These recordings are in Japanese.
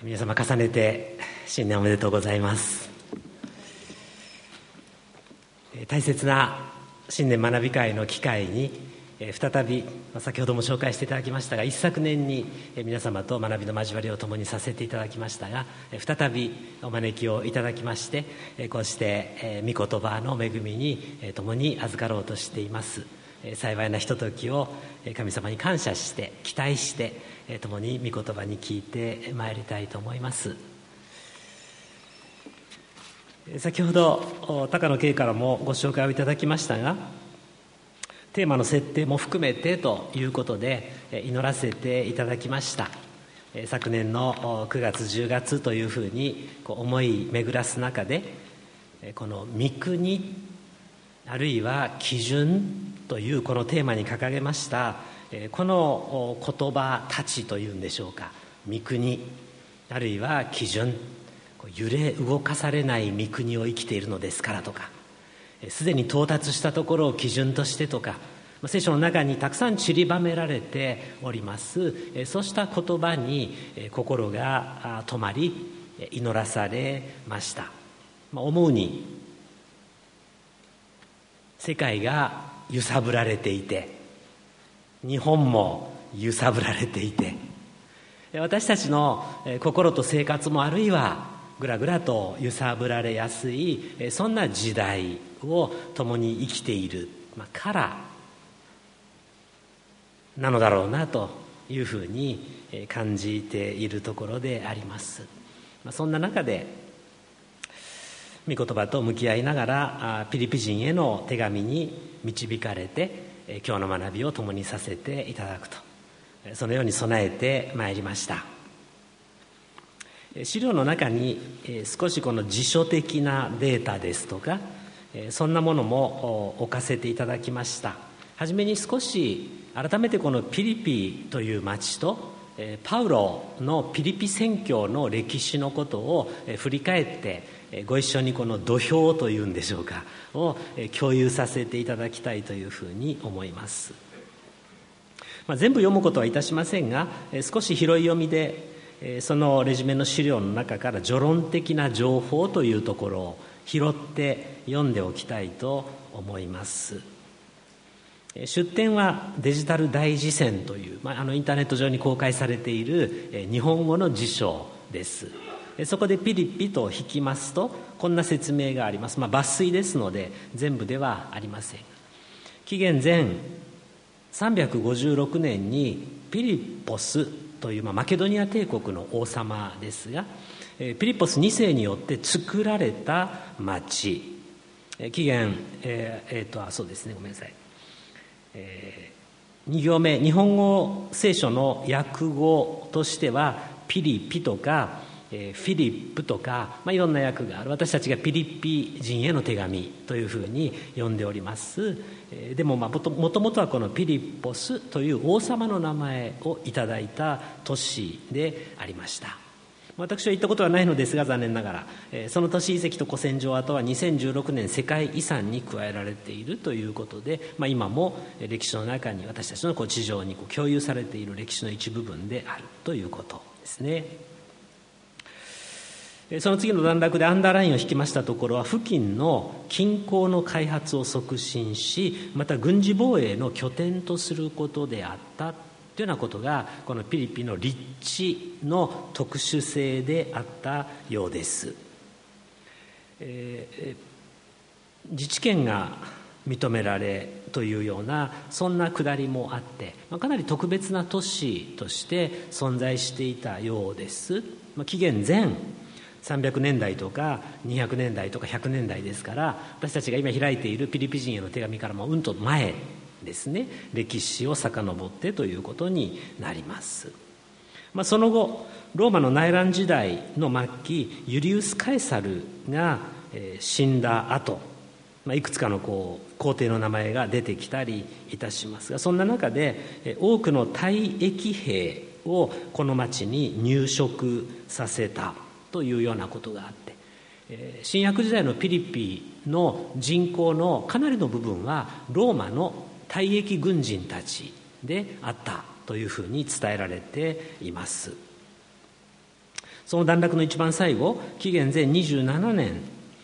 皆様重ねて新年おめでとうございます。大切な新年学び会の機会に再び先ほども紹介していただきましたが、一昨年に皆様と学びの交わりを共にさせていただきましたが、再びお招きをいただきまして、こうして御言葉の恵みに共に預かろうとしています。幸いなひとときを神様に感謝して期待して共に御言葉に聞いてまいりたいと思います。先ほど高野圭からもご紹介をいただきましたが、テーマの設定も含めてということで祈らせていただきました。昨年の9月10月というふうに思い巡らす中で、この御国あるいは基準というこのテーマに掲げましたこの言葉たちというんでしょうか。御国あるいは基準、揺れ動かされない御国を生きているのですからとか、すでに到達したところを基準としてとか、聖書の中にたくさん散りばめられております。そうした言葉に心が止まり祈らされました。思うに世界が揺さぶられていて、日本も揺さぶられていて、私たちの心と生活もあるいはぐらぐらと揺さぶられやすい、そんな時代を共に生きているからなのだろうなというふうに感じているところであります。そんな中で御言葉と向き合いながらピリピ人への手紙に導かれて今日の学びを共にさせていただくと、そのように備えてまいりました。資料の中に少しこの辞書的なデータですとかそんなものも置かせていただきました。はじめに少し改めてこのピリピという町とパウロのピリピ宣教の歴史のことを振り返ってご一緒にこの土俵というんでしょうかを共有させていただきたいというふうに思います。全部読むことはいたしませんが、少し拾い読みでそのレジュメの資料の中から序論的な情報というところを拾って読んでおきたいと思います。出典はデジタル大辞典という、インターネット上に公開されている日本語の辞書です。そこでピリピと引きますとこんな説明があります。抜粋ですので全部ではありません。紀元前356年にピリポスという、マケドニア帝国の王様ですが、ピリポス2世によって作られた町、紀元そうですね、ごめんなさい、2行目、日本語聖書の訳語としてはピリピとかフィリップとか、いろんな訳がある。私たちがピリピ人への手紙というふうに呼んでおります。でももともとはこのピリポスという王様の名前をいただいた都市でありました。私は行ったことはないのですが、残念ながらその都市遺跡と古戦場跡は2016年世界遺産に加えられているということで、今も歴史の中に私たちの地上に共有されている歴史の一部分であるということですね。その次の段落でアンダーラインを引きましたところは、付近の近郊の開発を促進し、また軍事防衛の拠点とすることであったというようなことが、このピリピの立地の特殊性であったようです。自治権が認められというようなそんなくだりもあって、かなり特別な都市として存在していたようです。紀元前300年代とか200年代とか100年代ですから、私たちが今開いているピリピ人への手紙からもうんと前ですね、歴史を遡ってということになります。その後ローマの内乱時代の末期、ユリウス・カエサルが死んだ後、いくつかの皇帝の名前が出てきたりいたしますが、そんな中で多くの退役兵をこの町に入植させたというようなことがあって、新約時代のピリピの人口のかなりの部分はローマの退役軍人たちであったというふうに伝えられています。 その段落の一番最後、紀元前27年、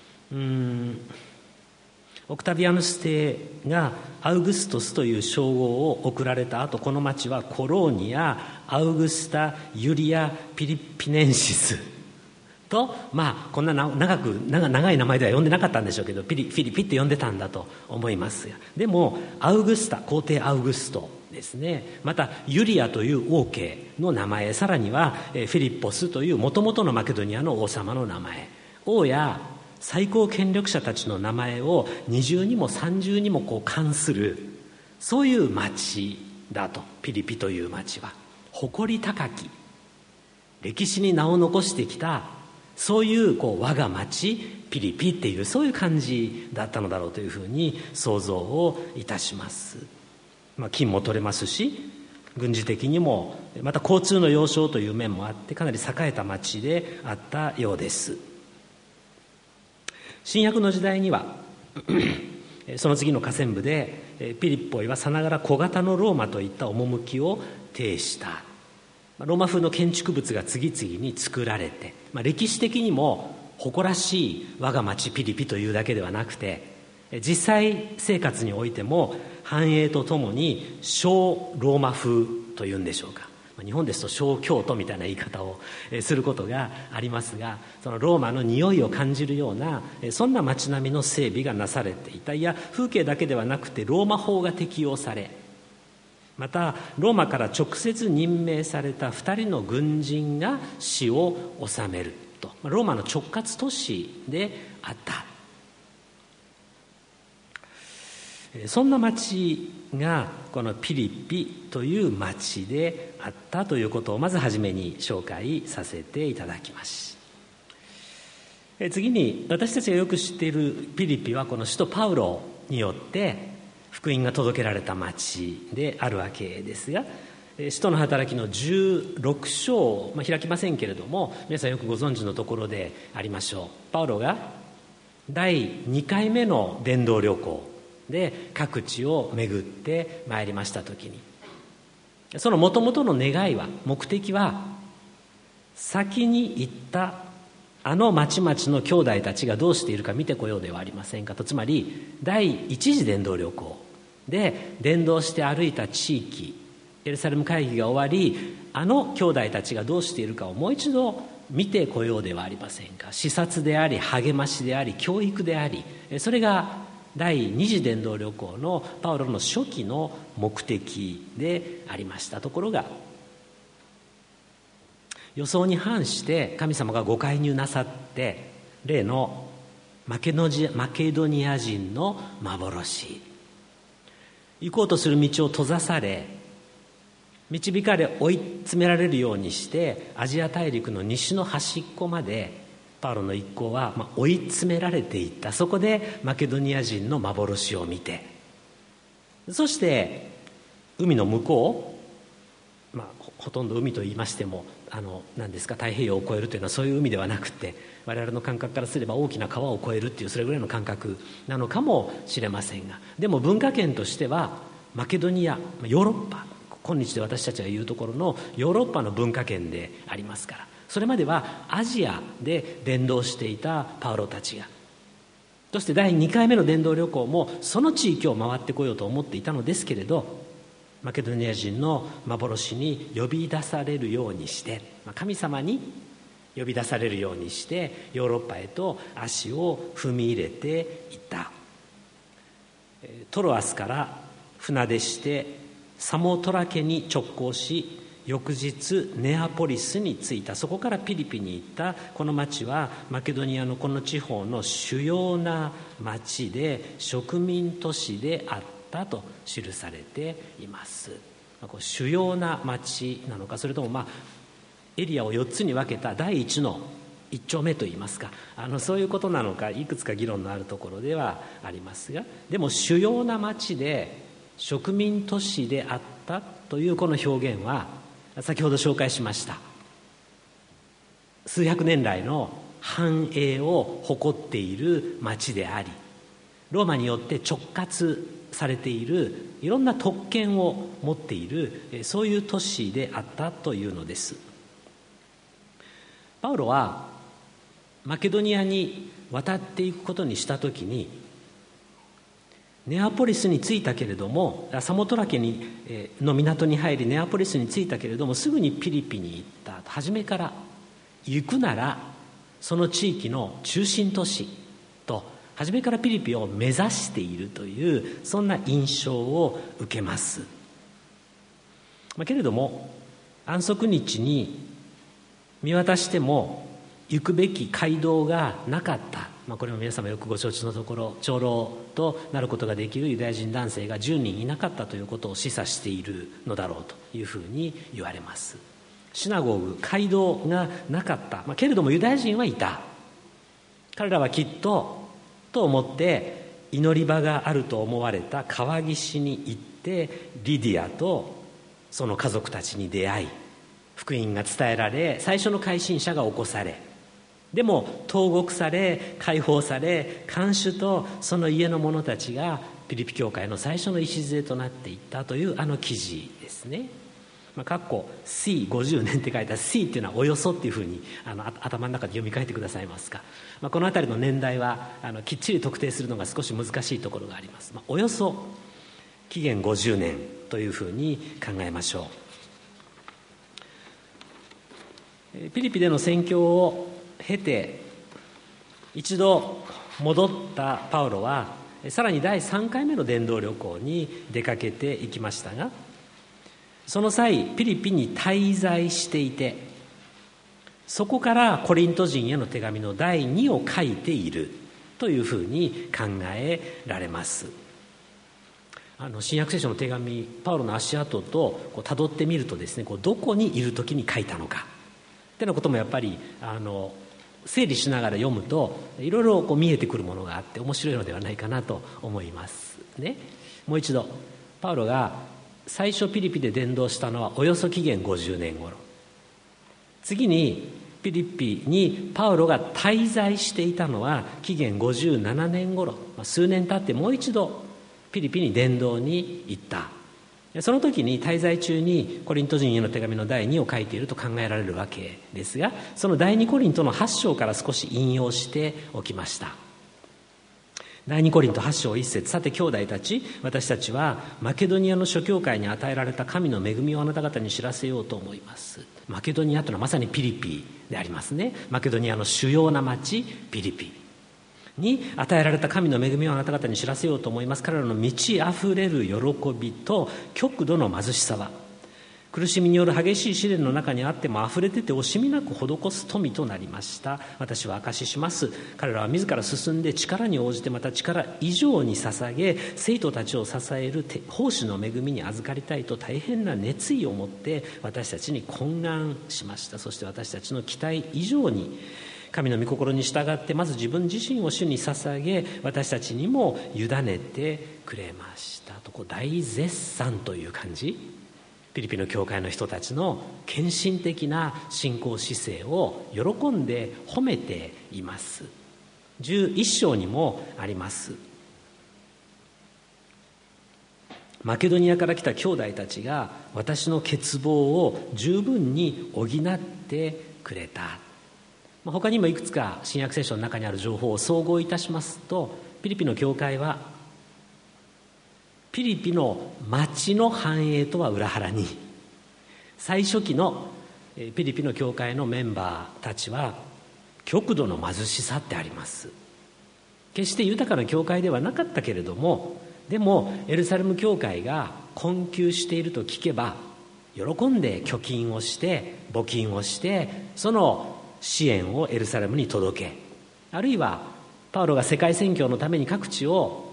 オクタビアヌス帝がアウグストスという称号を贈られた後、この町はコローニア、アウグスタ、ユリア・ピリピネンシスと、こんな長い名前では呼んでなかったんでしょうけど、フィリピって呼んでたんだと思いますが、でもアウグスタ、皇帝アウグストですね、またユリアという王家の名前、さらにはフィリッポスというもともとのマケドニアの王様の名前、王や最高権力者たちの名前を二重にも三重にも冠する、そういう町だと。ピリピという町は誇り高き歴史に名を残してきた、そういう我が町ピリピっていう、そういう感じだったのだろうというふうに想像をいたします。金も取れますし、軍事的にもまた交通の要衝という面もあって、かなり栄えた町であったようです。新約の時代にはその次の下線部で、ピリッポイはさながら小型のローマといった趣を呈した。ローマ風の建築物が次々に作られて、歴史的にも誇らしい我が町ピリピというだけではなくて、実際生活においても繁栄とともに小ローマ風というんでしょうか、日本ですと小京都みたいな言い方をすることがありますが、そのローマの匂いを感じるような、そんな街並みの整備がなされていた。いや、風景だけではなくてローマ法が適用され、またローマから直接任命された2人の軍人が死を収めると、ローマの直轄都市であった。そんな町がこのピリピという町であったということをまずはじめに紹介させていただきます。次に、私たちがよく知っているピリピはこの首都パウロによって福音が届けられた町であるわけですが、使徒の働きの16章を、開きませんけれども、皆さんよくご存知のところでありましょう。パウロが第2回目の伝道旅行で各地を巡ってまいりましたときに、そのもともとの願いは、目的は、先に行ったあの町々の兄弟たちがどうしているか見てこようではありませんかと。つまり第一次伝道旅行で伝道して歩いた地域、エルサレム会議が終わり、あの兄弟たちがどうしているかをもう一度見てこようではありませんか。視察であり、励ましであり、教育であり、それが第二次伝道旅行のパウロの初期の目的でありました。ところが予想に反して神様がご介入なさって、例のマケドニア人の幻、行こうとする道を閉ざされ、導かれ追い詰められるようにしてアジア大陸の西の端っこまでパウロの一行は追い詰められていった。そこでマケドニア人の幻を見て、そして海の向こう、ほとんど海と言いましても何ですか、太平洋を越えるというのはそういう海ではなくて、我々の感覚からすれば大きな川を越えるっていう、それぐらいの感覚なのかもしれませんが、でも文化圏としてはマケドニア、ヨーロッパ、今日で私たちが言うところのヨーロッパの文化圏でありますから、それまではアジアで伝道していたパウロたちが、そして第2回目の伝道旅行もその地域を回ってこようと思っていたのですけれど、マケドニア人の幻に呼び出されるようにして、神様に呼び出されるようにしてヨーロッパへと足を踏み入れていった。トロアスから船出してサモトラ家に直行し、翌日ネアポリスに着いた。そこからピリピに行った。この町はマケドニアのこの地方の主要な町で、植民都市であったと記されています。主要な町なのか、それともエリアを4つに分けた第一の一丁目といいますか、そういうことなのか、いくつか議論のあるところではありますが、でも主要な町で植民都市であったというこの表現は、先ほど紹介しました数百年来の繁栄を誇っている町であり、ローマによって直轄されている、いろんな特権を持っている、そういう都市であったというのです。 パウロはマケドニアに渡っていくことにしたときに、ネアポリスに着いたけれども、サモトラケの港に入りネアポリスに着いたけれども、すぐにピリピに行った。初めから行くならその地域の中心都市と、初めからピリピを目指しているという、そんな印象を受けます。けれども安息日に見渡しても行くべき街道がなかった。これも皆様よくご承知のところ、長老となることができるユダヤ人男性が10人いなかったということを示唆しているのだろうというふうに言われます。シナゴーグ、街道がなかった、けれどもユダヤ人はいた。彼らはきっと思って祈り場があると思われた川岸に行って、リディアとその家族たちに出会い、福音が伝えられ、最初の改心者が起こされ、でも投獄され解放され、看守とその家の者たちがピリピ教会の最初の礎となっていったという記事ですね。括弧 C50 年って書いた C っていうのはおよそっていうふうに頭の中で読み替えてくださいますか。この辺りの年代はきっちり特定するのが少し難しいところがあります。およそ紀元50年というふうに考えましょう。ピリピでの宣教を経て一度戻ったパウロは、さらに第3回目の伝道旅行に出かけていきましたが、その際ピリピに滞在していて、そこからコリント人への手紙の第2を書いているというふうに考えられます。新約聖書の手紙、パウロの足跡と辿ってみるとですね、どこにいる時に書いたのかってなこともやっぱり整理しながら読むといろいろ見えてくるものがあって面白いのではないかなと思いますね。もう一度、パウロが最初ピリピで伝道したのはおよそ紀元50年頃、次にピリピにパウロが滞在していたのは紀元57年頃、数年経ってもう一度ピリピに伝道に行った。その時に滞在中にコリント人への手紙の第2を書いていると考えられるわけですが、その第2コリントの8章から少し引用しておきました。第2コリント8章1節、さて兄弟たち、私たちはマケドニアの諸教会に与えられた神の恵みをあなた方に知らせようと思います。マケドニアというのはまさにピリピでありますね。マケドニアの主要な町ピリピに与えられた神の恵みをあなた方に知らせようと思います。彼らの満ちあふれる喜びと極度の貧しさは、苦しみによる激しい試練の中にあってもあふれてて惜しみなく施す富となりました。私は証しします。彼らは自ら進んで力に応じて、また力以上に捧げ、生徒たちを支える奉仕の恵みに預かりたいと大変な熱意を持って私たちに懇願しました。そして私たちの期待以上に神の御心に従って、まず自分自身を主に捧げ、私たちにも委ねてくれましたと、大絶賛という感じ。ピリピの教会の人たちの献身的な信仰姿勢を喜んで褒めています。11章にもあります。マケドニアから来た兄弟たちが私の欠乏を十分に補ってくれた。他にもいくつか新約聖書の中にある情報を総合いたしますと、ピリピの教会はピリピの町の繁栄とは裏腹に、最初期のピリピの教会のメンバーたちは極度の貧しさってあります。決して豊かな教会ではなかったけれども、でもエルサレム教会が困窮していると聞けば喜んで貯金をして募金をして、その支援をエルサレムに届け、あるいはパウロが世界宣教のために各地を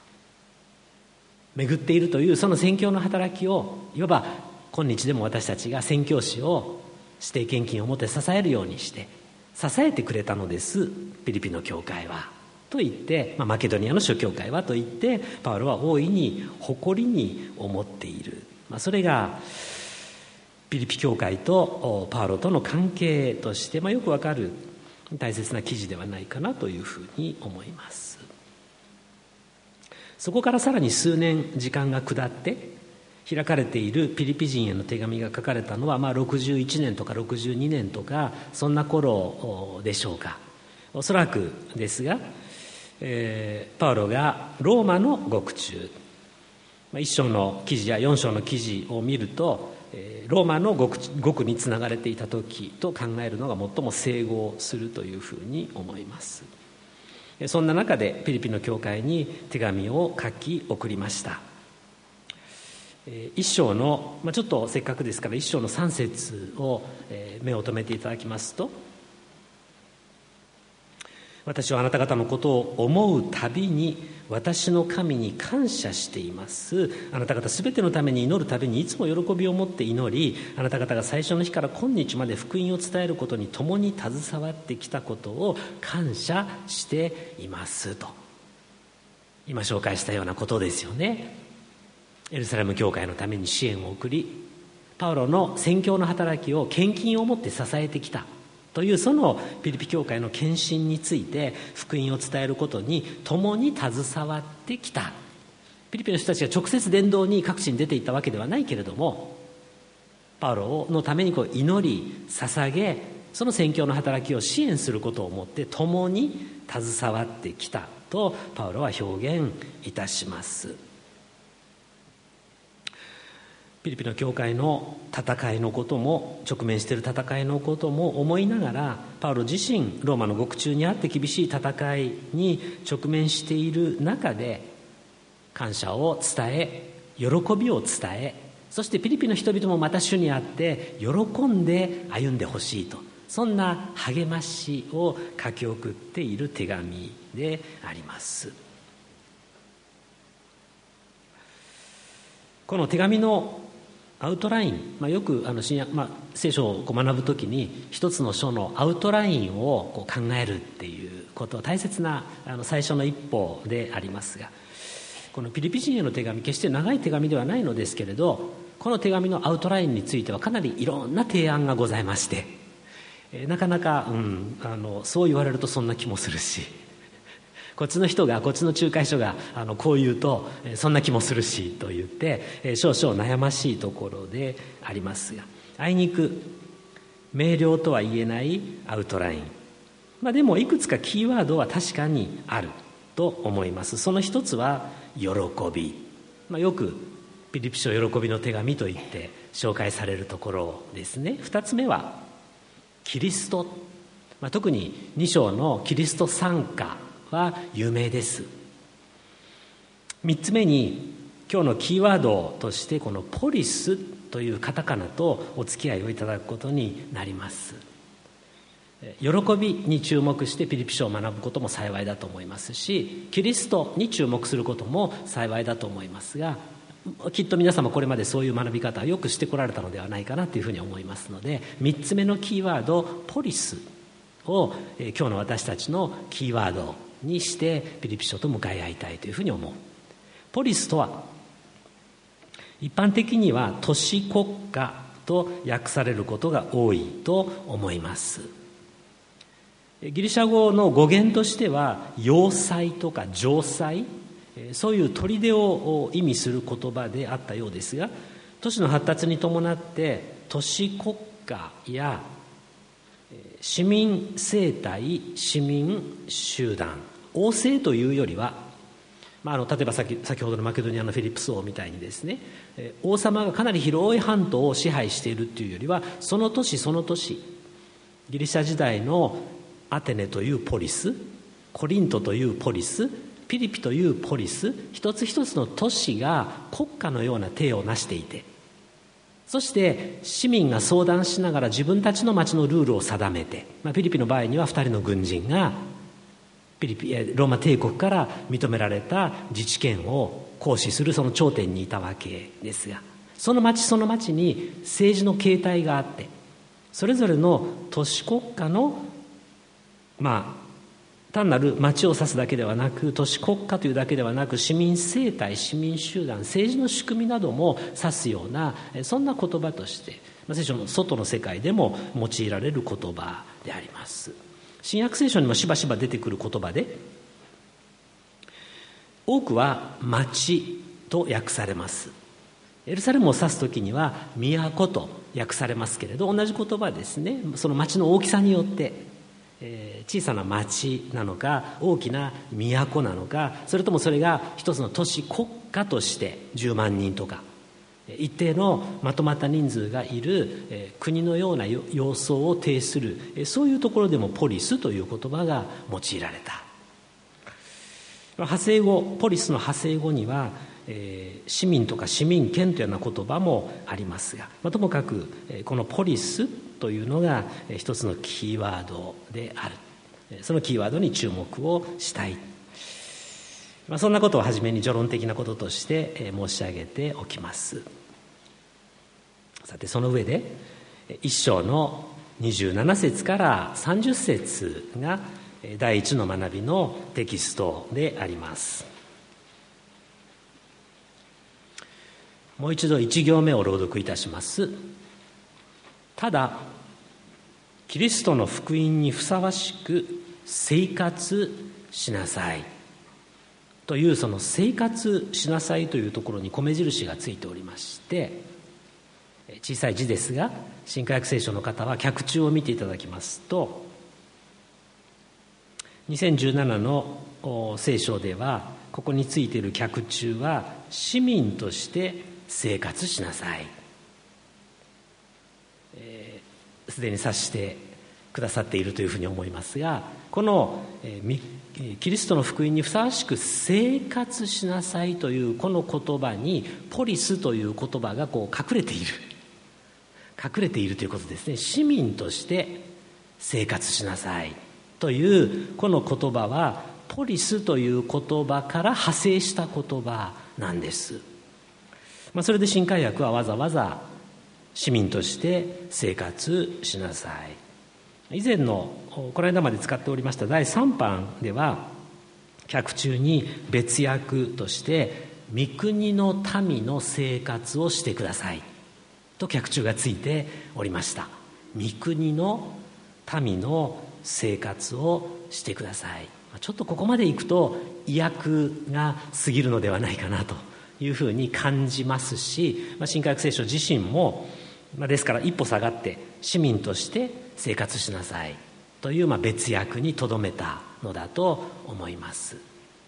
巡っているというその宣教の働きを、いわば今日でも私たちが宣教師を指定献金を持って支えるようにして支えてくれたのです、ピリピの教会はと言って、マケドニアの諸教会はと言って、パウロは大いに誇りに思っている。それがピリピ教会とパウロとの関係として、よくわかる大切な記事ではないかなというふうに思います。そこからさらに数年時間が下って、 開かれているピリピ人への手紙が書かれたのは、61年とか62年とかそんな頃でしょうか。おそらくですが、パウロがローマの獄中、1章の記事や4章の記事を見ると、ローマの獄につながれていた時と考えるのが最も整合するというふうに思います。そんな中でピリピの教会に手紙を書き送りました。一章の、ちょっとせっかくですから一章の3節を目を留めていただきますと、私はあなた方のことを思うたびに私の神に感謝しています。あなた方すべてのために祈るたびにいつも喜びを持って祈り、あなた方が最初の日から今日まで福音を伝えることに共に携わってきたことを感謝していますと、今紹介したようなことですよね。エルサレム教会のために支援を送り、パウロの宣教の働きを献金をもって支えてきたという、そのピリピ教会の献身について福音を伝えることに共に携わってきた。ピリピの人たちが直接伝道に各地に出ていったわけではないけれども、パウロのために祈り捧げ、その宣教の働きを支援することをもって共に携わってきたとパウロは表現いたします。ピリピの教会の戦いのことも、直面している戦いのことも思いながら、パウロ自身ローマの獄中にあって厳しい戦いに直面している中で、感謝を伝え、喜びを伝え、そしてピリピの人々もまた主にあって喜んで歩んでほしいと、そんな励ましを書き送っている手紙であります。この手紙のアウトライン、よく新約、聖書を学ぶときに一つの書のアウトラインを考えるっていうことは大切な最初の一歩でありますが、このピリピ人への手紙、決して長い手紙ではないのですけれど、この手紙のアウトラインについてはかなりいろんな提案がございまして、なかなか、そう言われるとそんな気もするし、こっちの人が、こっちの仲介書がこう言うとそんな気もするしと言って、少々悩ましいところでありますが、あいにく明瞭とは言えないアウトライン、でもいくつかキーワードは確かにあると思います。その一つは喜び、よくピリピ書喜びの手紙といって紹介されるところですね。二つ目はキリスト、特に2章のキリスト賛歌は有名です。3つ目に今日のキーワードとしてこのポリスというカタカナとお付き合いをいただくことになります。喜びに注目してピリピ書を学ぶことも幸いだと思いますし、キリストに注目することも幸いだと思いますが、きっと皆様これまでそういう学び方をよくしてこられたのではないかなというふうに思いますので、3つ目のキーワードポリスを今日の私たちのキーワードにしてピリピ書と向かい合いたいというふうに思う。ポリスとは一般的には都市国家と訳されることが多いと思います。ギリシャ語の語源としては要塞とか城塞、そういう砦を意味する言葉であったようですが、都市の発達に伴って都市国家や市民政体、市民集団、王政というよりは、例えば先ほどのマケドニアのフィリップス王みたいにですね、王様がかなり広い半島を支配しているというよりは、その都市その都市、ギリシャ時代のアテネというポリス、コリントというポリス、ピリピというポリス、一つ一つの都市が国家のような体を成していて、そして市民が相談しながら自分たちの町のルールを定めて、ピリピの場合には2人の軍人がローマ帝国から認められた自治権を行使するその頂点にいたわけですが、その町その町に政治の形態があって、それぞれの都市国家の単なる町を指すだけではなく、都市国家というだけではなく、市民政体、市民集団、政治の仕組みなども指すような、そんな言葉として聖書の外の世界でも用いられる言葉であります。新約聖書にもしばしば出てくる言葉で、多くは町と訳されます。 エルサレムを指すときには都と訳されますけれど、同じ言葉ですね。その町の大きさによって、小さな町なのか大きな都なのか、それともそれが一つの都市国家として10万人とか一定のまとまった人数がいる国のような様相を呈する、そういうところでもポリスという言葉が用いられた。派生語、ポリスの派生語には市民とか市民権というような言葉もありますが、ともかくこのポリスというのが一つのキーワードである。そのキーワードに注目をしたい。そんなことをはじめに序論的なこととして申し上げておきます。さて、その上で1章の27節から30節が第一の学びのテキストであります。もう一度1行目を朗読いたします。ただキリストの福音にふさわしく生活しなさいという、その生活しなさいというところに米印がついておりまして、小さい字ですが新科学聖書の方は脚注を見ていただきますと、2017の聖書ではここについている脚注は市民として生活しなさい、すでに指してくださっているというふうに思いますが、このキリストの福音にふさわしく生活しなさいというこの言葉にポリスという言葉がこう隠れているということですね。市民として生活しなさいというこの言葉はポリスという言葉から派生した言葉なんです。それで新海訳はわざわざ市民として生活しなさい。以前のこの間まで使っておりました第3版では脚注に別訳として御国の民の生活をしてくださいと脚注がついておりました。御国の民の生活をしてください。ちょっとここまでいくと意訳が過ぎるのではないかなというふうに感じますし、新科学聖書自身もですから一歩下がって市民として生活しなさいという別訳にとどめたのだと思います。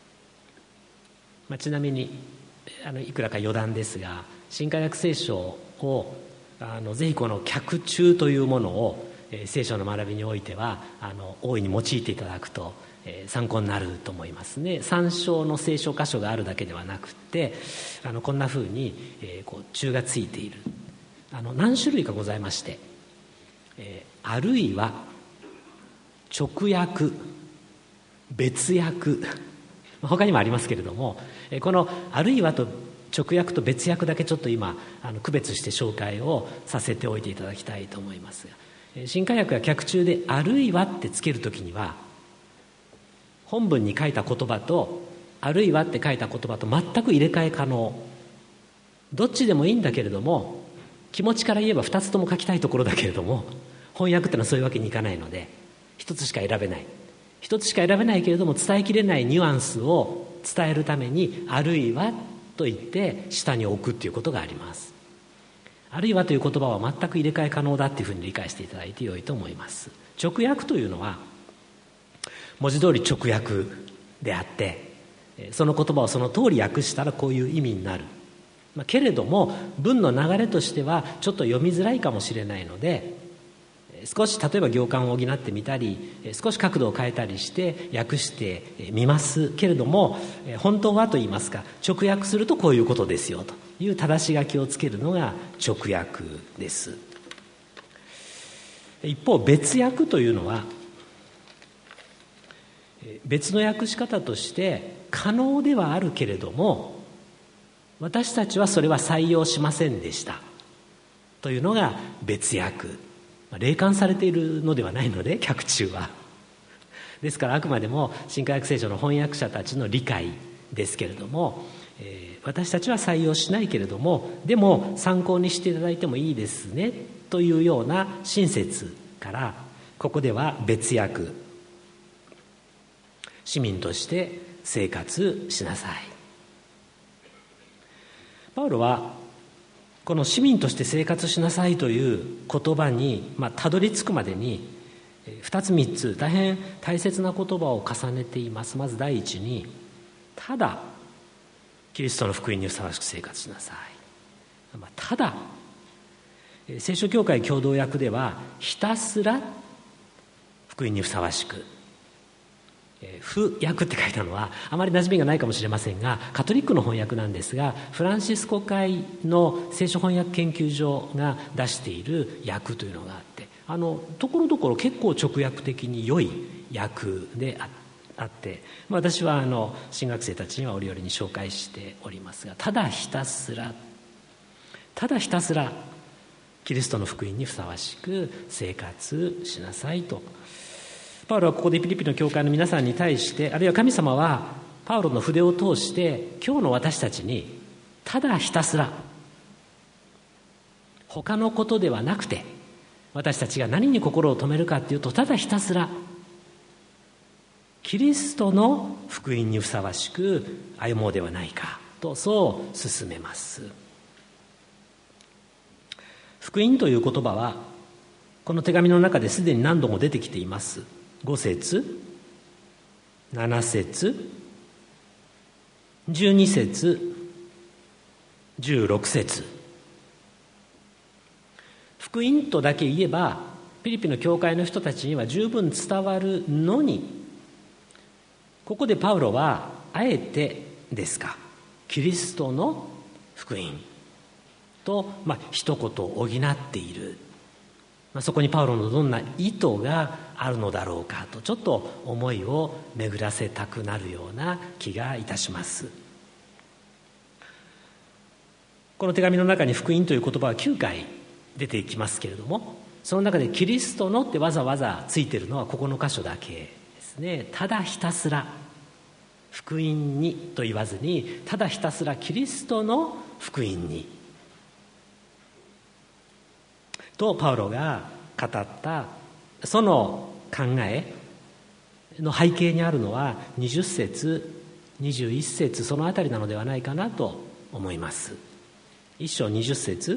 ちなみにいくらか余談ですが、新科学聖書をぜひこの脚注というものを聖書の学びにおいては大いに用いていただくと参考になると思いますね。参照の聖書箇所があるだけではなくてこんなふうに注がついている何種類かございまして、あるいは直訳、別訳、他にもありますけれども、このあるいはと直訳と別訳だけちょっと今区別して紹介をさせておいていただきたいと思いますが、新科訳が脚注であるいはってつけるときには本文に書いた言葉とあるいはって書いた言葉と全く入れ替え可能、どっちでもいいんだけれども気持ちから言えば2つとも書きたいところだけれども、翻訳ってのはそういうわけにいかないので1つしか選べない、1つしか選べないけれども伝えきれないニュアンスを伝えるためにあるいはと言って下に置くっていうことがあります。あるいはという言葉は全く入れ替え可能だっていうふうに理解していただいて良いと思います。直訳というのは文字通り直訳であって、その言葉をその通り訳したらこういう意味になる、けれども文の流れとしてはちょっと読みづらいかもしれないので、少し例えば行間を補ってみたり少し角度を変えたりして訳してみますけれども、本当はと言いますか直訳するとこういうことですよという正し書きをつけるのが直訳です。一方別訳というのは別の訳し方として可能ではあるけれども私たちはそれは採用しませんでしたというのが別訳、霊感されているのではないので脚注はですからあくまでも新科学聖書の翻訳者たちの理解ですけれども、私たちは採用しないけれどもでも参考にしていただいてもいいですねというような親切からここでは別訳、市民として生活しなさい。パウロはこの市民として生活しなさいという言葉にたどり着くまでに2つ3つ大変大切な言葉を重ねています。まず第一に、ただキリストの福音にふさわしく生活しなさい。ただ、聖書教会共同訳ではひたすら福音にふさわしく、不訳って書いたのはあまり馴染みがないかもしれませんが、カトリックの翻訳なんですが、フランシスコ会の聖書翻訳研究所が出している訳というのがあって、ところどころ結構直訳的に良い訳であって、私は新学生たちには折々に紹介しておりますが、ただひたすらキリストの福音にふさわしく生活しなさいと、パウロはここでピリピの教会の皆さんに対して、あるいは神様はパウロの筆を通して今日の私たちに、ただひたすら他のことではなくて、私たちが何に心を留めるかというと、ただひたすらキリストの福音にふさわしく歩もうではないかと、そう進めます。福音という言葉はこの手紙の中ですでに何度も出てきています。5節、7節、12節、16節。福音とだけ言えばピリピの教会の人たちには十分伝わるのに、ここでパウロはあえてですか、キリストの福音と一言補っている。そこにパウロのどんな意図があるのだろうかと、ちょっと思いを巡らせたくなるような気がいたします。この手紙の中に福音という言葉は9回出てきますけれども、その中でキリストのってわざわざついているのはここの箇所だけですね。ただひたすら福音にと言わずに、ただひたすらキリストの福音にとパウロが語ったその考えの背景にあるのは20節21節そのあたりなのではないかなと思います。1章20節、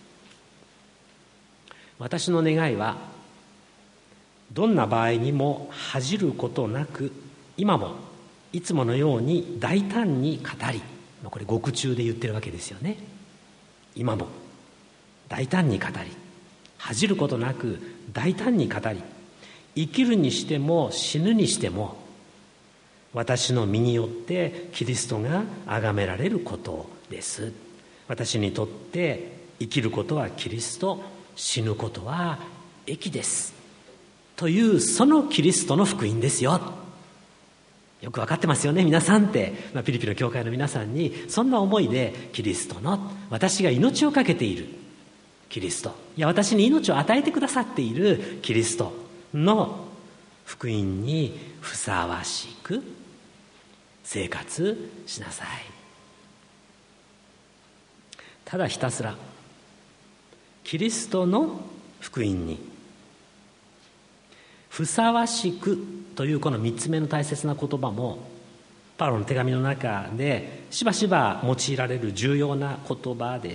私の願いはどんな場合にも恥じることなく、今もいつものように大胆に語り、これ獄中で言ってるわけですよね。今も大胆に語り、恥じることなく大胆に語り、生きるにしても死ぬにしても私の身によってキリストが崇められることです。私にとって生きることはキリスト、死ぬことは益ですという、そのキリストの福音ですよ。よく分かってますよね皆さんって、ピリピの教会の皆さんにそんな思いで、キリストの、私が命をかけているキリスト、いや私に命を与えてくださっているキリストの福音にふさわしく生活しなさい。ただひたすらキリストの福音にふさわしくというこの3つ目の大切な言葉も、パウロの手紙の中でしばしば用いられる重要な言葉です。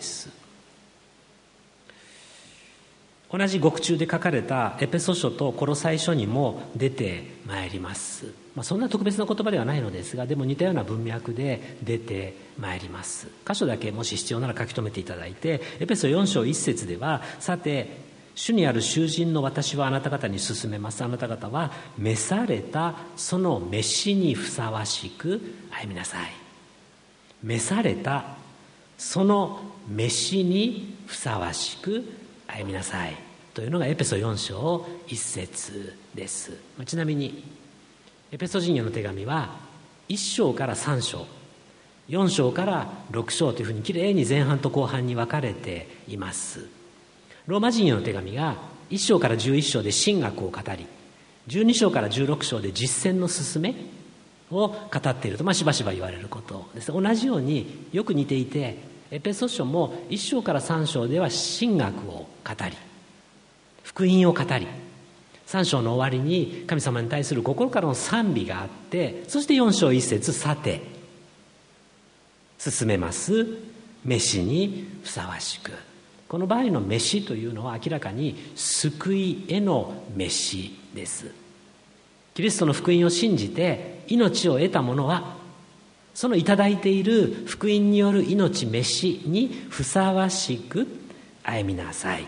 同じ獄中で書かれたエペソ書とコロサイ書にも出てまいります。そんな特別な言葉ではないのですが、でも似たような文脈で出てまいります。箇所だけもし必要なら書き留めていただいて、エペソ4章1節では、さて主にある囚人の私はあなた方に勧めます。あなた方は召されたその召しにふさわしく歩みなさい。召されたその召しにふさわしく歩みなさいというのがエペソ4章1節です。ちなみにエペソ人への手紙は1章から3章、4章から6章というふうにきれいに前半と後半に分かれています。ローマ人への手紙が1章から11章で神学を語り、12章から16章で実践の進めを語っていると、しばしば言われることです。同じようによく似ていて、エペソ書も1章から3章では神学を語り、福音を語り、3章の終わりに神様に対する心からの賛美があって、そして4章1節、さて進めます飯にふさわしく。この場合の飯というのは明らかに救いへの飯です。キリストの福音を信じて命を得た者は、そのいただいている福音による命飯にふさわしく歩みなさい。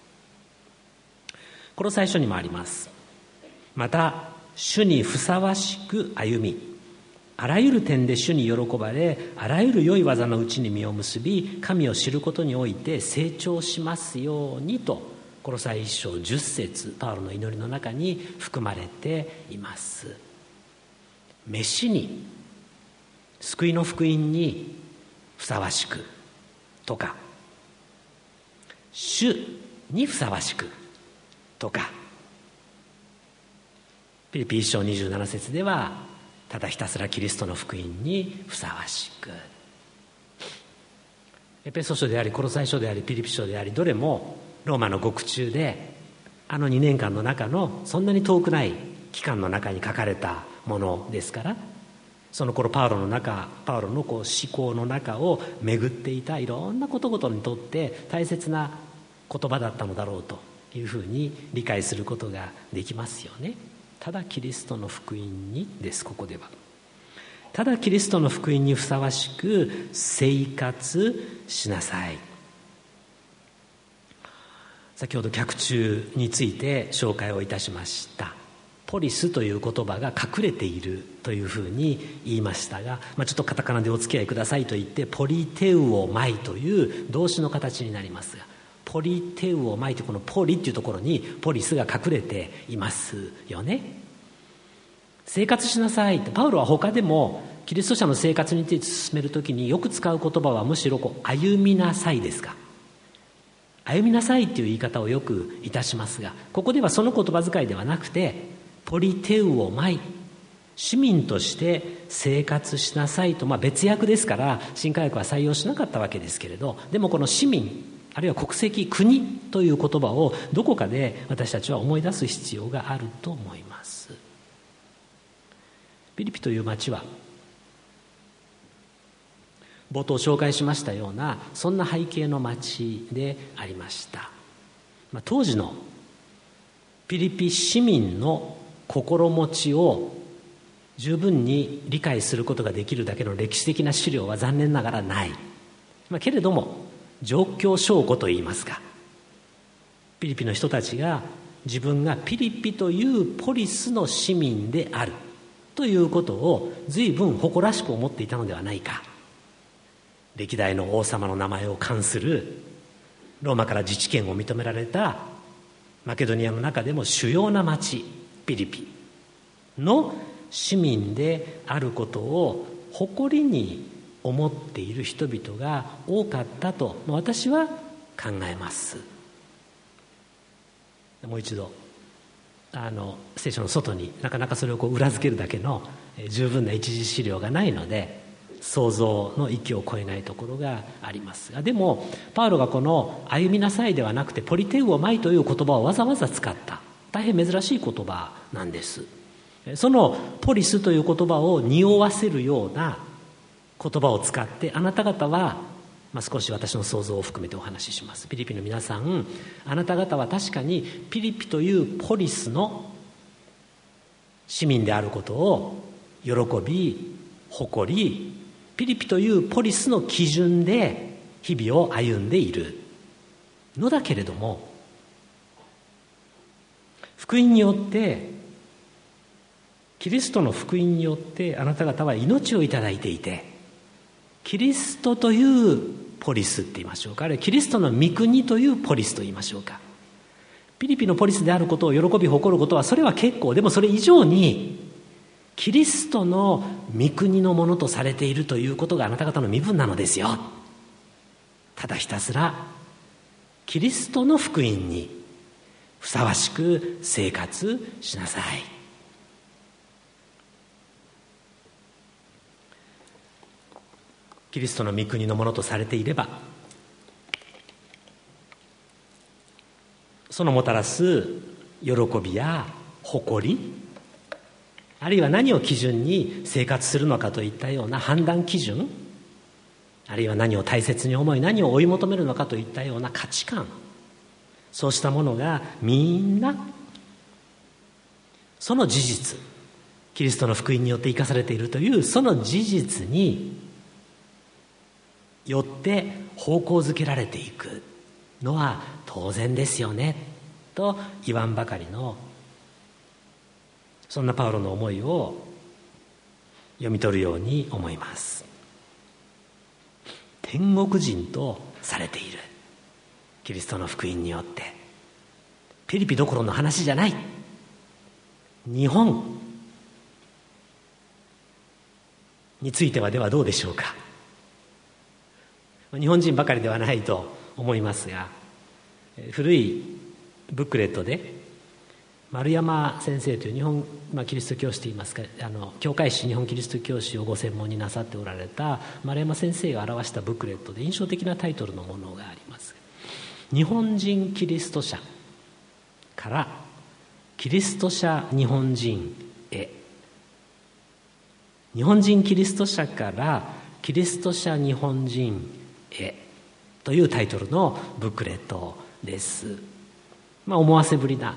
この最初にもあります。また主にふさわしく歩み、あらゆる点で主に喜ばれ、あらゆる良い技のうちに実を結び、神を知ることにおいて成長しますようにと、コロサイ1章10節パウロの祈りの中に含まれています。飯に、救いの福音にふさわしくとか、主にふさわしくとか、ピリピ1章27節ではただひたすらキリストの福音にふさわしく。エペソ書でありコロサイ書でありピリピ書であり、どれもローマの獄中で2年間の中のそんなに遠くない期間の中に書かれたものですから、その頃パウロの思考の中を巡っていたいろんなことごとにとって大切な言葉だったのだろうというふうに理解することができますよね。ただキリストの福音にです。ここではただキリストの福音にふさわしく生活しなさい。先ほど脚注について紹介をいたしました。ポリスという言葉が隠れているというふうに言いましたが、ちょっとカタカナでお付き合いくださいと言ってポリテウオマイという動詞の形になりますが、ポリテウオマイというこのポリっていうところにポリスが隠れていますよね。生活しなさいって、パウロは他でもキリスト者の生活について進めるときによく使う言葉はむしろ歩みなさいですか。歩みなさいっていう言い方をよくいたしますが、ここではその言葉遣いではなくてポリテウオマイ、市民として生活しなさいと、別訳ですから新科学は採用しなかったわけですけれど、でもこの市民あるいは国籍、国という言葉をどこかで私たちは思い出す必要があると思います。ピリピという町は冒頭紹介しましたようなそんな背景の町でありました。当時のピリピ市民の心持ちを十分に理解することができるだけの歴史的な資料は残念ながらない。けれども状況証拠といいますか、ピリピの人たちが自分がピリピというポリスの市民であるということを随分誇らしく思っていたのではないか。歴代の王様の名前を冠するローマから自治権を認められたマケドニアの中でも主要な町ピリピの市民であることを誇りに思っている人々が多かったと私は考えます。もう一度聖書の外になかなかそれを裏付けるだけの十分な一次資料がないので想像の域を超えないところがありますが、でもパウロがこの歩みなさいではなくてポリテウオマイという言葉をわざわざ使った大変珍しい言葉なんです。そのポリスという言葉を匂わせるような言葉を使ってあなた方は、少し私の想像を含めてお話しします。ピリピの皆さん、あなた方は確かにピリピというポリスの市民であることを喜び誇り、ピリピというポリスの基準で日々を歩んでいるのだけれども、福音によってキリストの福音によってあなた方は命をいただいていて、キリストというポリスって言いましょうか、あるいはキリストの御国というポリスと言いましょうか、ピリピのポリスであることを喜び誇ることはそれは結構、でもそれ以上にキリストの御国のものとされているということがあなた方の身分なのですよ。ただひたすらキリストの福音にふさわしく生活しなさい。キリストの御国のものとされていれば、そのもたらす喜びや誇り、あるいは何を基準に生活するのかといったような判断基準、 あるいは何を大切に思い何を追い求めるのかといったような価値観、そうしたものがみんなその事実、キリストの福音によって生かされているというその事実によって方向づけられていくのは当然ですよねと言わんばかりの、そんなパウロの思いを読み取るように思います。天国人とされているキリストの福音によって、ピリピどころの話じゃない、日本についてはではどうでしょうか。日本人ばかりではないと思いますが、古いブックレットで丸山先生という日本、キリスト教師といいますか、教会史日本キリスト教史をご専門になさっておられた丸山先生が表したブックレットで印象的なタイトルのものがあります。日本人キリスト者からキリスト者日本人へ、日本人キリスト者からキリスト者日本人へというタイトルのブックレットです。思わせぶりな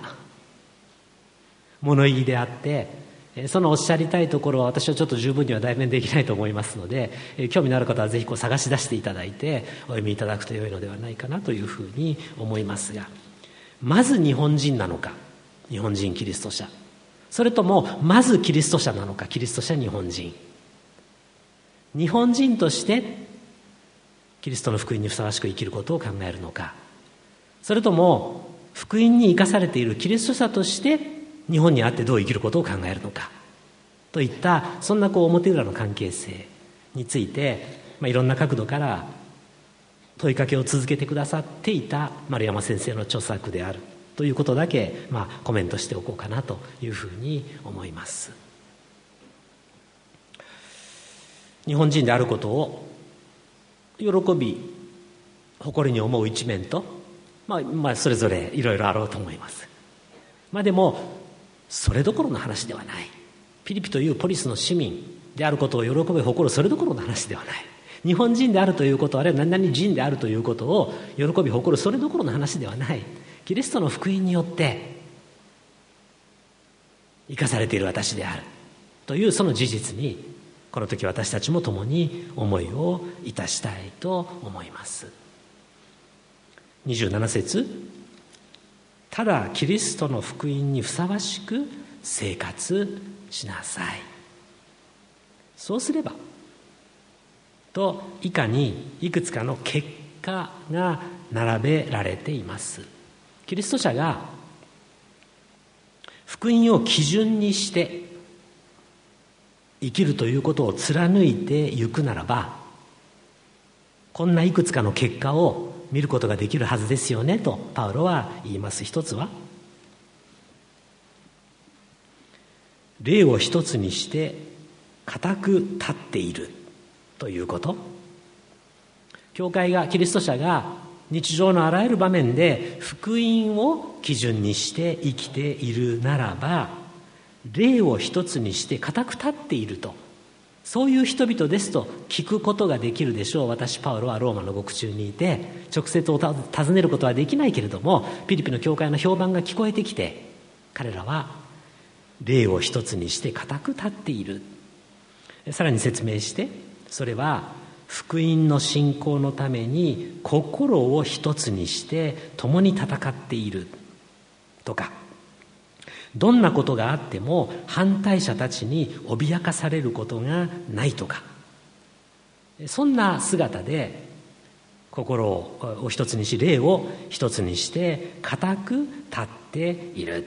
物言いであって、そのおっしゃりたいところは私はちょっと十分には代弁できないと思いますので、興味のある方はぜひ探し出していただいてお読みいただくと良いのではないかなというふうに思いますが、まず日本人なのか日本人キリスト者、それともまずキリスト者なのかキリスト者日本人、日本人としてキリストの福音にふさわしく生きることを考えるのか、それとも福音に生かされているキリスト者として日本にあってどう生きることを考えるのかといった、そんな表裏の関係性について、いろんな角度から問いかけを続けてくださっていた丸山先生の著作であるということだけ、コメントしておこうかなというふうに思います。日本人であることを喜び誇りに思う一面と、それぞれいろいろあろうと思います。でもそれどころの話ではない。ピリピというポリスの市民であることを喜び誇るそれどころの話ではない。日本人であるということ、あるいは何々人であるということを喜び誇るそれどころの話ではない。キリストの福音によって生かされている私であるというその事実に、この時私たちも共に思いをいたしたいと思います。27節、ただキリストの福音にふさわしく生活しなさい。そうすればと以下にいくつかの結果が並べられています。キリスト者が福音を基準にして生きるということを貫いていくならば、こんないくつかの結果を見ることができるはずですよねとパウロは言います。一つは霊を一つにして固く立っているということ。教会が、キリスト者が日常のあらゆる場面で福音を基準にして生きているならば、霊を一つにして固く立っていると、そういう人々ですと聞くことができるでしょう。私パウロはローマの獄中にいて直接訪ねることはできないけれども、ピリピの教会の評判が聞こえてきて、彼らは霊を一つにして固く立っている。さらに説明して、それは福音の信仰のために心を一つにして共に戦っているとか、どんなことがあっても反対者たちに脅かされることがないとか、そんな姿で心を一つにし、霊を一つにして固く立っている。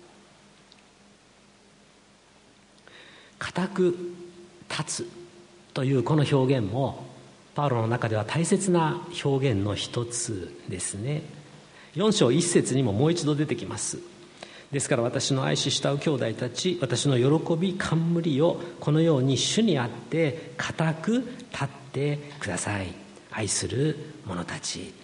固く立つというこの表現もパウロの中では大切な表現の一つですね。4章1節にももう一度出てきます。ですから私の愛し慕う兄弟たち、私の喜び冠をこのように主にあって固く立ってください。愛する者たち。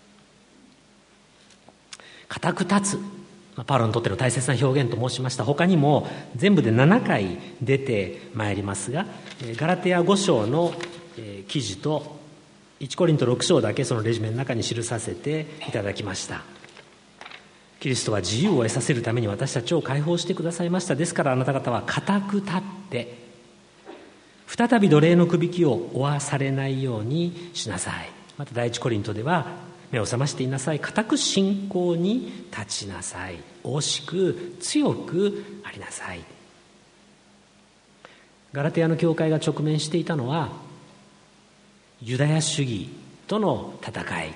固く立つ、パウロにとっての大切な表現と申しました。他にも全部で7回出てまいりますが、ガラテヤ5章の記事と 1コリント6章だけそのレジュメの中に記させていただきました。キリストは自由を得させるために私たちを解放してくださいました。ですからあなた方は固く立って再び奴隷のくびきを負わされないようにしなさい。また第1コリントでは目を覚ましていなさい。固く信仰に立ちなさい。惜しく強くありなさい。ガラテヤの教会が直面していたのはユダヤ主義との戦い。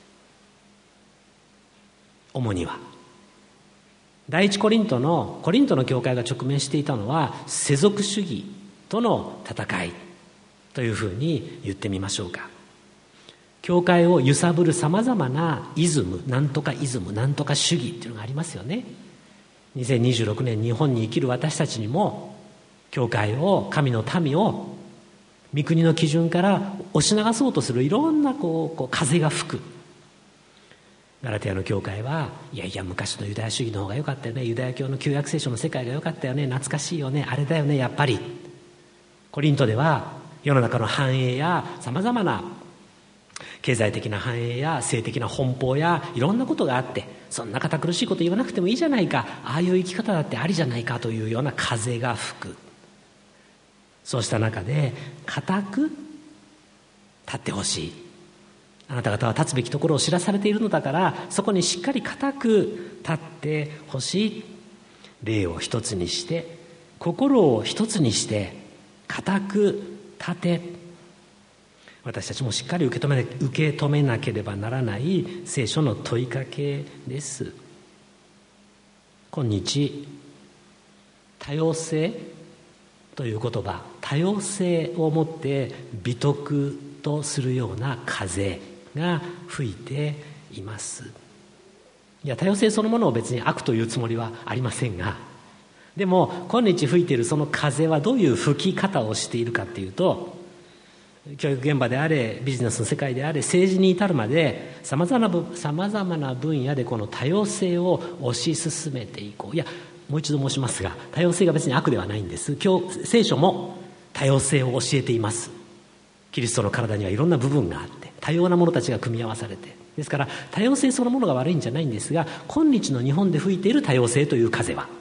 主には第一コリントの教会が直面していたのは世俗主義との戦いというふうに言ってみましょうか。教会を揺さぶるさまざまなイズム、なんとかイズム、なんとか主義っていうのがありますよね。2026年日本に生きる私たちにも教会を、神の民を御国の基準から押し流そうとするいろんな風が吹く。ガラテヤの教会はいやいや昔のユダヤ主義の方が良かったよね、ユダヤ教の旧約聖書の世界が良かったよね、懐かしいよね、あれだよねやっぱり。コリントでは世の中の繁栄やさまざまな経済的な繁栄や性的な奔放やいろんなことがあって、そんな堅苦しいこと言わなくてもいいじゃないか、ああいう生き方だってありじゃないかというような風が吹く。そうした中で固く立ってほしい。あなた方は立つべきところを知らされているのだから、そこにしっかり固く立ってほしい。霊を一つにして心を一つにして固く立て。私たちもしっかり受け止めなければならない聖書の問いかけです。今日多様性という言葉、多様性をもって美徳とするような風が吹いています。いや、多様性そのものを別に悪というつもりはありませんが、でも今日吹いているその風はどういう吹き方をしているかというと、教育現場であれ、ビジネスの世界であれ、政治に至るまでさまざまな分野でこの多様性を推し進めていこう。いや、もう一度申しますが、多様性が別に悪ではないんです。聖書も多様性を教えています。キリストの体にはいろんな部分があって多様なものたちが組み合わされて、ですから多様性そのものが悪いんじゃないんですが、今日の日本で吹いている多様性という風は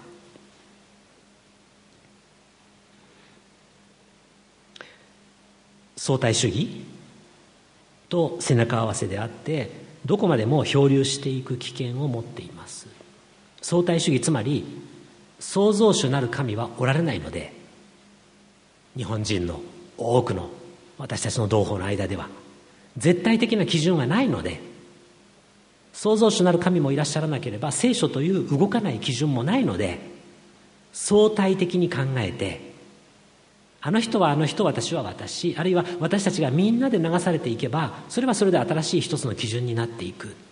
相対主義と背中合わせであって、どこまでも漂流していく危険を持っています。相対主義、つまり創造主なる神はおられないので、日本人の多くの私たちの同胞の間では絶対的な基準がないので、創造主なる神もいらっしゃらなければ聖書という動かない基準もないので、相対的に考えて、あの人はあの人、私は私、あるいは私たちがみんなで流されていけば、それはそれで新しい一つの基準になっていく。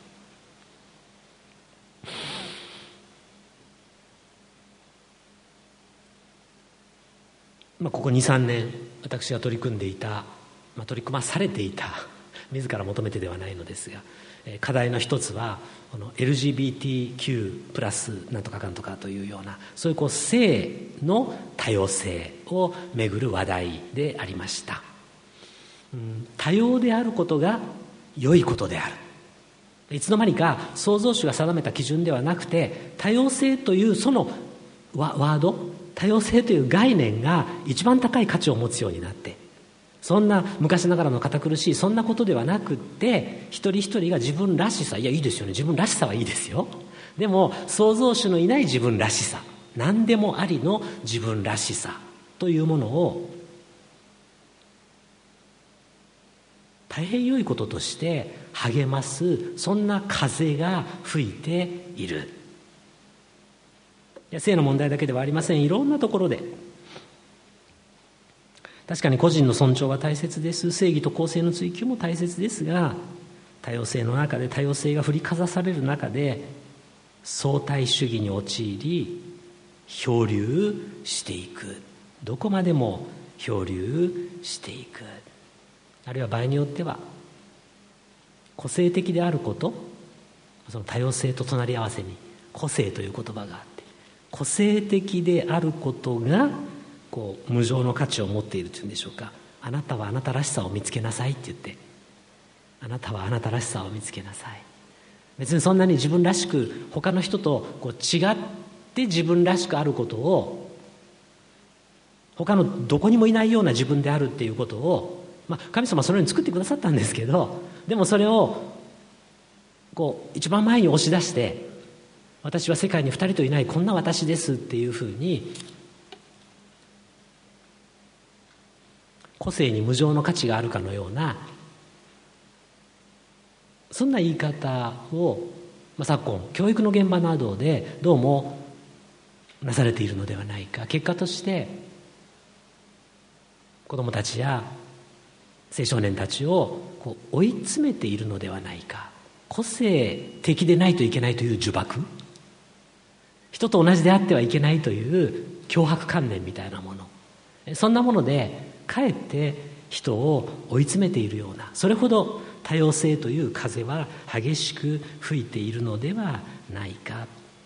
ここ 2,3 年私が取り組んでいた、取り組まされていた、自ら求めてではないのですが、課題の一つはこの LGBTQ プラスなんとかかんとかというような、そういう性の多様性をめぐる話題でありました。多様であることが良いことである。いつの間にか創造主が定めた基準ではなくて、多様性というそのワード、多様性という概念が一番高い価値を持つようになって、そんな昔ながらの堅苦しいそんなことではなくって、一人一人が自分らしさ、いやいいですよね、自分らしさはいいですよ。でも創造主のいない自分らしさ、何でもありの自分らしさというものを大変良いこととして励ます、そんな風が吹いている。いや、性の問題だけではありません。いろんなところで確かに個人の尊重は大切です。正義と公正の追求も大切ですが、多様性の中で、多様性が振りかざされる中で相対主義に陥り漂流していく。どこまでも漂流していく。あるいは場合によっては個性的であること、その多様性と隣り合わせに個性という言葉があって、個性的であることが無上の価値を持っているというんでしょうか。あなたはあなたらしさを見つけなさいって言って、 あなたはあなたらしさを見つけなさい。別にそんなに自分らしく他の人と違って自分らしくあることを、他のどこにもいないような自分であるっていうことを、神様はそのように作ってくださったんですけど、でもそれを一番前に押し出して、私は世界に2人といないこんな私ですっていうふうに、個性に無上の価値があるかのような、そんな言い方を、昨今教育の現場などでどうもなされているのではないか。結果として子どもたちや青少年たちを追い詰めているのではないか。個性的でないといけないという呪縛、人と同じであってはいけないという強迫観念みたいなもの、そんなものでかえって人を追い詰めているような、それほど多様性という風は激しく吹いているのではないか。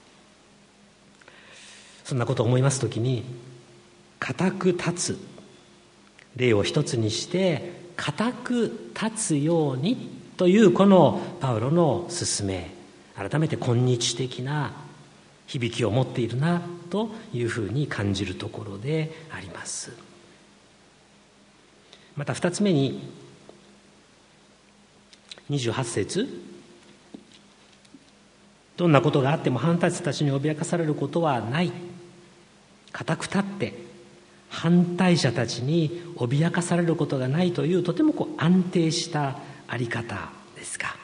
そんなことを思いますときに、固く立つ、例を一つにして固く立つようにというこのパウロの勧め、改めて今日的な響きを持っているなというふうに感じるところであります。また二つ目に28節、どんなことがあっても反対者たちに脅かされることはない。固く立って反対者たちに脅かされることがないという、とても安定したあり方ですが、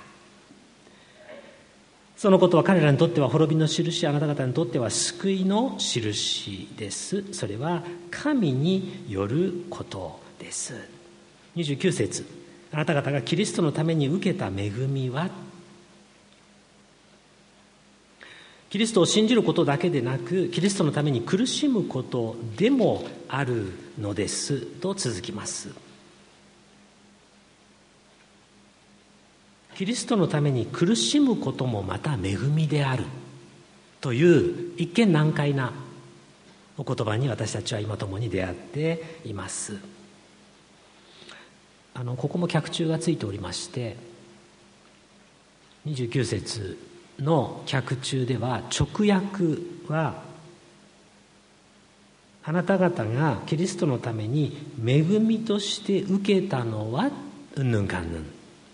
そのことは彼らにとっては滅びの印、あなた方にとっては救いの印です。それは神によることです。29節、あなた方がキリストのために受けた恵みは、キリストを信じることだけでなく、キリストのために苦しむことでもあるのですと続きます。キリストのために苦しむこともまた恵みであるという一見難解なお言葉に私たちは今ともに出会っています。ここも脚注がついておりまして、29節の脚注では直訳は、あなた方がキリストのために恵みとして受けたのはうんぬんかんぬん、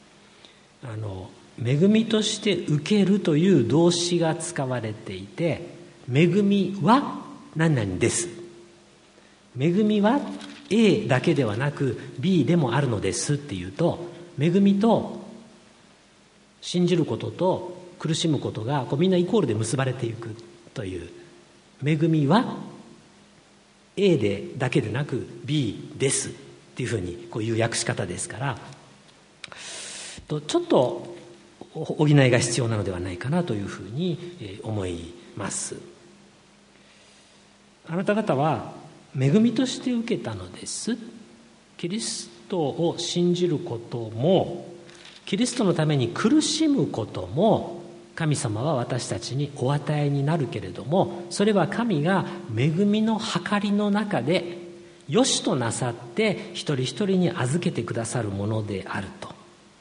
恵みとして受けるという動詞が使われていて、恵みは何々です、恵みは A だけではなく B でもあるのですっていうと、恵みと信じることと苦しむことがみんなイコールで結ばれていくという、恵みは A でだけでなく B ですっていうふうにいう訳し方ですから、ちょっと補いが必要なのではないかなというふうに思います。あなた方は恵みとして受けたのです。キリストを信じることも、キリストのために苦しむことも神様は私たちにお与えになるけれども、それは神が恵みの計りの中で良しとなさって一人一人に預けてくださるものであると。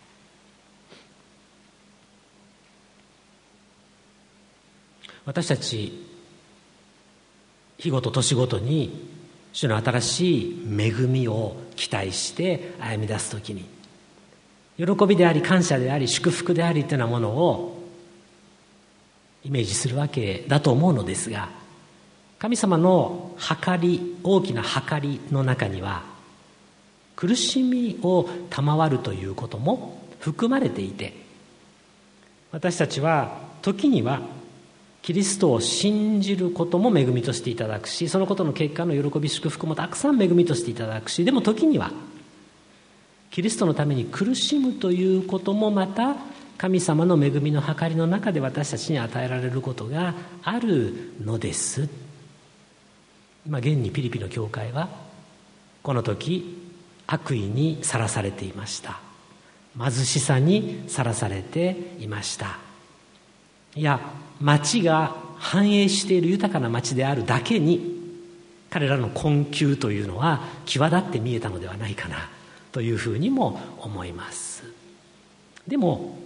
私たち日ごと年ごとに主の新しい恵みを期待して歩み出すときに、喜びであり感謝であり祝福でありというようなものをイメージするわけだと思うのですが、神様の計り、大きな計りの中には苦しみを賜るということも含まれていて、私たちは時にはキリストを信じることも恵みとしていただくし、そのことの結果の喜び祝福もたくさん恵みとしていただくし、でも時にはキリストのために苦しむということもまた神様の恵みの計りの中で私たちに与えられることがあるのです。今現にピリピの教会はこの時悪意にさらされていました。貧しさにさらされていました。いや、町が繁栄している豊かな町であるだけに彼らの困窮というのは際立って見えたのではないかなというふうにも思います。 でも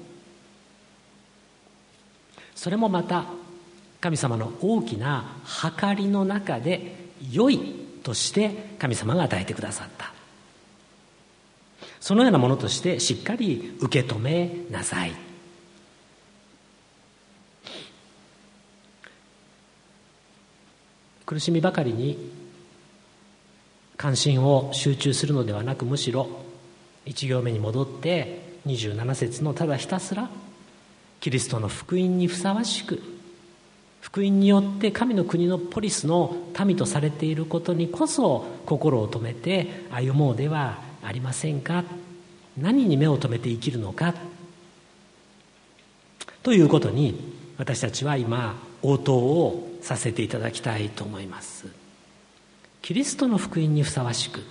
それもまた神様の大きな計りの中で良いとして神様が与えてくださった、そのようなものとしてしっかり受け止めなさい。苦しみばかりに関心を集中するのではなく、むしろ1行目に戻って27節のただひたすらキリストの福音にふさわしく、福音によって神の国のポリスの民とされていることにこそ心を留めて歩もうではありませんか。何に目を留めて生きるのかということに私たちは今応答をさせていただきたいと思います。キリストの福音にふさわしく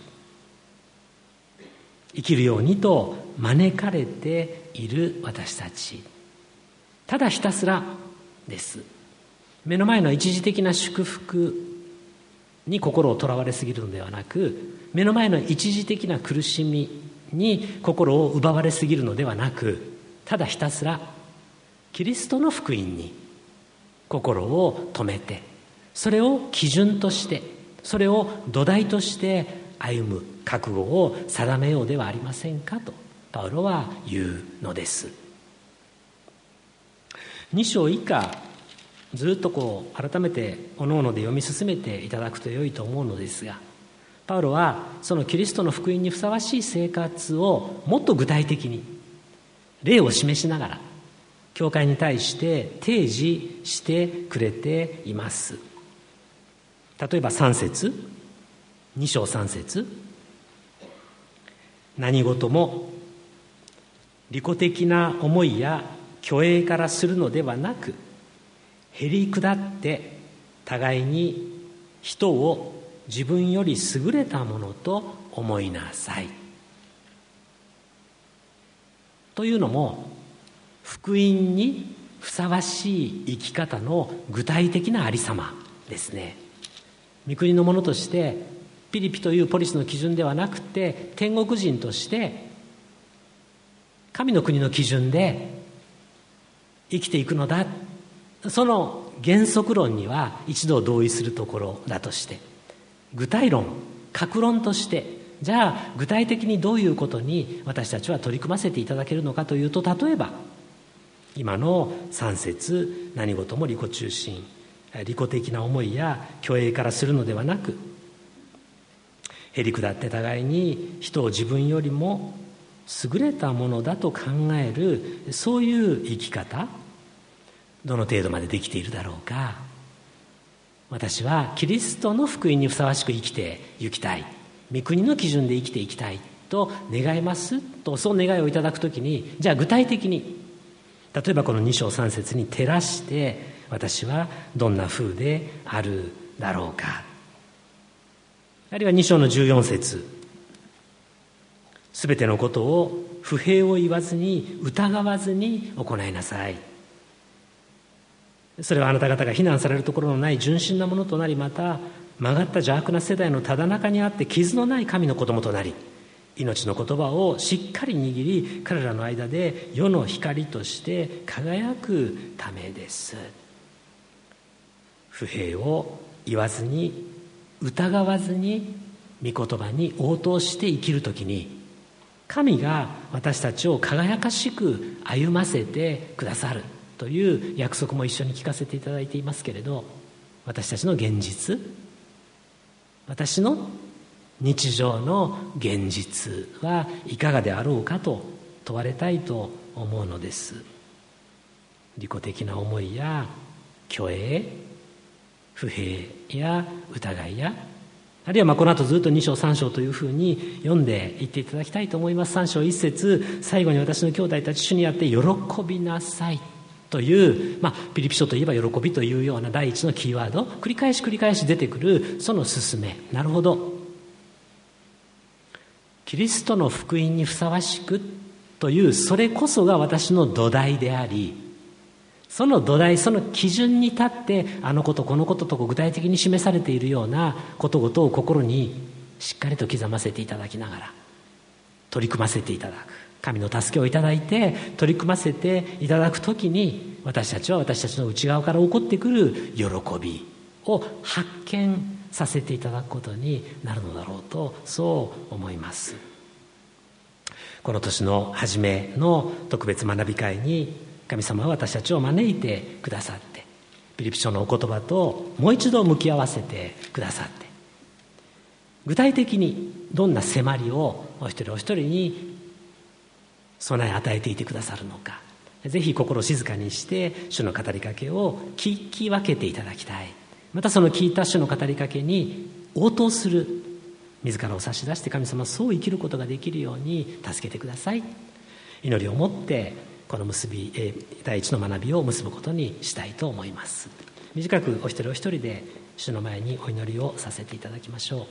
生きるようにと招かれている私たち、ただひたすらです。目の前の一時的な祝福に心をとらわれすぎるのではなく、目の前の一時的な苦しみに心を奪われすぎるのではなく、ただひたすらキリストの福音に心を留めて、それを基準として、それを土台として歩む覚悟を定めようではありませんかとパウロは言うのです。2章以下ずっと改めておのおので読み進めていただくと良いと思うのですが、パウロはそのキリストの福音にふさわしい生活をもっと具体的に例を示しながら教会に対して提示してくれています。例えば3節、2章3節、何事も利己的な思いや虚栄からするのではなく、へり下って互いに人を自分より優れたものと思いなさい。というのも福音にふさわしい生き方の具体的なありさまですね。御国のものとしてピリピというポリスの基準ではなくて、天国人として神の国の基準で生きていくのだ、その原則論には一度同意するところだとして、具体論、各論として、じゃあ具体的にどういうことに私たちは取り組ませていただけるのかというと、例えば今の3節、何事も利己中心、利己的な思いや虚栄からするのではなく、へり下って互いに人を自分よりも優れたものだと考える、そういう生き方、どの程度までできているだろうか。私はキリストの福音にふさわしく生きて行きたい、御国の基準で生きていきたいと願いますと、そう願いをいただくときに、じゃあ具体的に、例えばこの2章3節に照らして私はどんな風であるだろうか。あるいは2章の14節、すべてのことを不平を言わずに疑わずに行いなさい。それはあなた方が非難されるところのない純真なものとなり、また曲がった邪悪な世代のただ中にあって傷のない神の子供となり、命の言葉をしっかり握り、彼らの間で世の光として輝くためです。不平を言わずに疑わずに御言葉に応答して生きるときに、神が私たちを輝かしく歩ませてくださるという約束も一緒に聞かせていただいていますけれど、私たちの現実、私の日常の現実はいかがであろうかと問われたいと思うのです。利己的な思いや虚栄、不平や疑いや、あるいはこの後ずっと2章3章というふうに読んでいっていただきたいと思います。3章1節、最後に私の兄弟たち主にあって喜びなさいという、ピリピ書といえば喜びというような第一のキーワード、繰り返し出てくるその勧め。なるほど、キリストの福音にふさわしくという、それこそが私の土台であり、その土台、その基準に立ってあのことこのことと具体的に示されているようなことごとを心にしっかりと刻ませていただきながら取り組ませていただく、 神の助けをいただいて取り組ませていただくときに、私たちは私たちの内側から起こってくる喜びを発見させていただくことになるのだろうと、そう思います。この年の初めの特別学び会に神様は私たちを招いてくださって、ピリピ書のお言葉ともう一度向き合わせてくださって、具体的にどんな迫りをお一人お一人に備え与えていてくださるのか、ぜひ心静かにして主の語りかけを聞き分けていただきたい。またその聞いた主の語りかけに応答する、自らを差し出して神様そう生きることができるように助けてください。祈りを持ってこの第一の学びを結ぶことにしたいと思います。短くお一人お一人で主の前にお祈りをさせていただきましょう。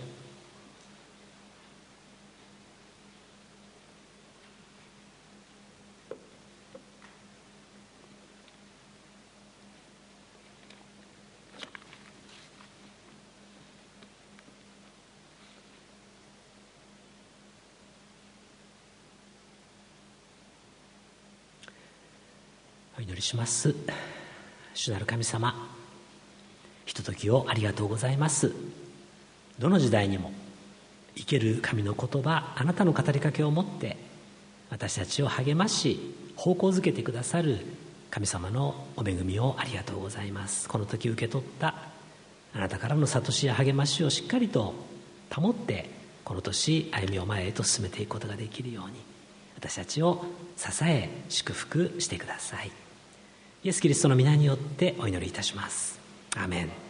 お祈りします。主なる神様、ひとときをありがとうございます。どの時代にも生ける神の言葉、あなたの語りかけを持って私たちを励まし方向づけてくださる神様のお恵みをありがとうございます。この時受け取ったあなたからの諭しや励ましをしっかりと保って、この年歩みを前へと進めていくことができるように、私たちを支え祝福してください。イエス・キリストの皆によってお祈りいたします。アーメン。